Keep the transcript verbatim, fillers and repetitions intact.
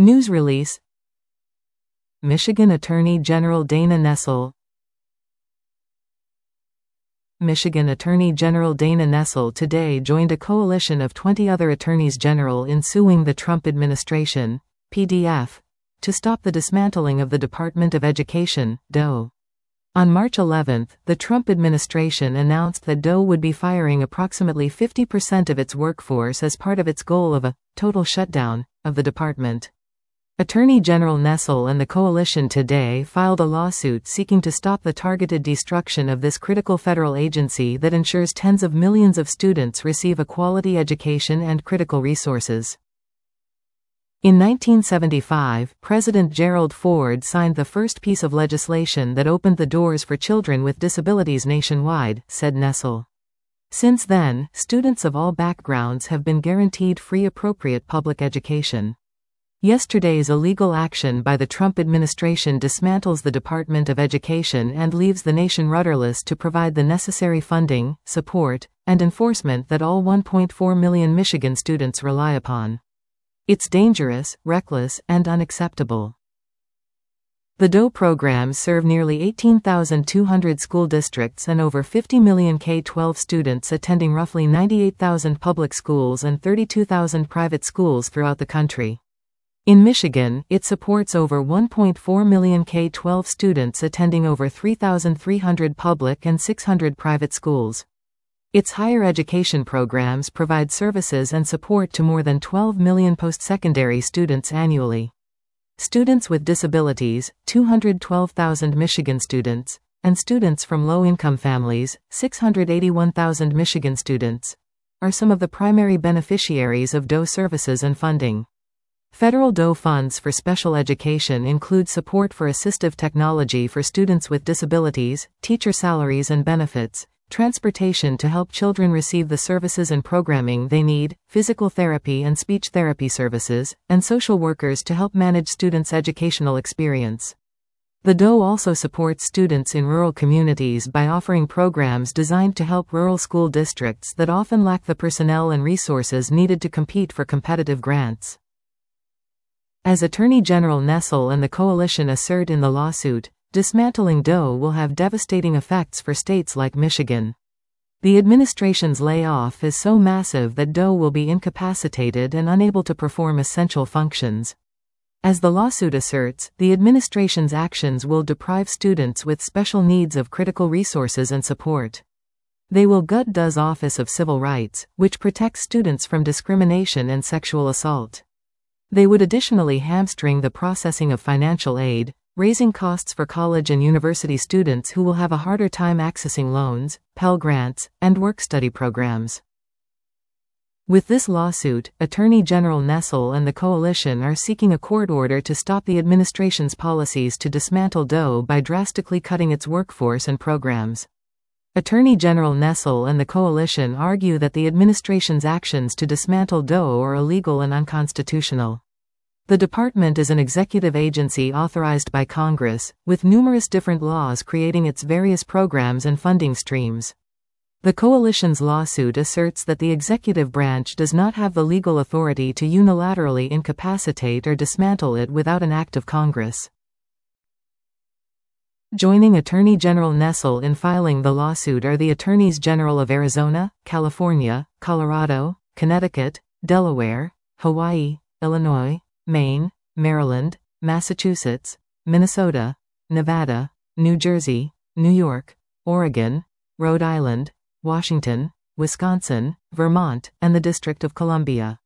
News release. Michigan Attorney General Dana Nessel. Michigan Attorney General Dana Nessel today joined a coalition of twenty other attorneys general in suing the Trump administration, P D F, to stop the dismantling of the Department of Education, D O. On March eleventh, the Trump administration announced that D O would be firing approximately fifty percent of its workforce as part of its goal of a total shutdown of the department. Attorney General Nessel and the coalition today filed a lawsuit seeking to stop the targeted destruction of this critical federal agency that ensures tens of millions of students receive a quality education and critical resources. In nineteen seventy-five, President Gerald Ford signed the first piece of legislation that opened the doors for children with disabilities nationwide, said Nessel. Since then, students of all backgrounds have been guaranteed free appropriate public education. Yesterday's illegal action by the Trump administration dismantles the Department of Education and leaves the nation rudderless to provide the necessary funding, support, and enforcement that all one point four million Michigan students rely upon. It's dangerous, reckless, and unacceptable. The D O programs serve nearly eighteen thousand two hundred school districts and over fifty million K twelve students attending roughly ninety-eight thousand public schools and thirty-two thousand private schools throughout the country. In Michigan, it supports over one point four million K twelve students attending over three thousand three hundred public and six hundred private schools. Its higher education programs provide services and support to more than twelve million post-secondary students annually. Students with disabilities, two hundred twelve thousand Michigan students, and students from low-income families, six hundred eighty-one thousand Michigan students, are some of the primary beneficiaries of D O services and funding. Federal D O funds for special education include support for assistive technology for students with disabilities, teacher salaries and benefits, transportation to help children receive the services and programming they need, physical therapy and speech therapy services, and social workers to help manage students' educational experience. The D O also supports students in rural communities by offering programs designed to help rural school districts that often lack the personnel and resources needed to compete for competitive grants. As Attorney General Nessel and the coalition assert in the lawsuit, dismantling D O will have devastating effects for states like Michigan. The administration's layoff is so massive that D O will be incapacitated and unable to perform essential functions. As the lawsuit asserts, the administration's actions will deprive students with special needs of critical resources and support. They will gut D O's Office of Civil Rights, which protects students from discrimination and sexual assault. They would additionally hamstring the processing of financial aid, raising costs for college and university students who will have a harder time accessing loans, Pell Grants, and work-study programs. With this lawsuit, Attorney General Nessel and the coalition are seeking a court order to stop the administration's policies to dismantle D O by drastically cutting its workforce and programs. Attorney General Nessel and the coalition argue that the administration's actions to dismantle D O are illegal and unconstitutional. The department is an executive agency authorized by Congress, with numerous different laws creating its various programs and funding streams. The coalition's lawsuit asserts that the executive branch does not have the legal authority to unilaterally incapacitate or dismantle it without an act of Congress. Joining Attorney General Nessel in filing the lawsuit are the Attorneys General of Arizona, California, Colorado, Connecticut, Delaware, Hawaii, Illinois, Maine, Maryland, Massachusetts, Minnesota, Nevada, New Jersey, New York, Oregon, Rhode Island, Washington, Wisconsin, Vermont, and the District of Columbia.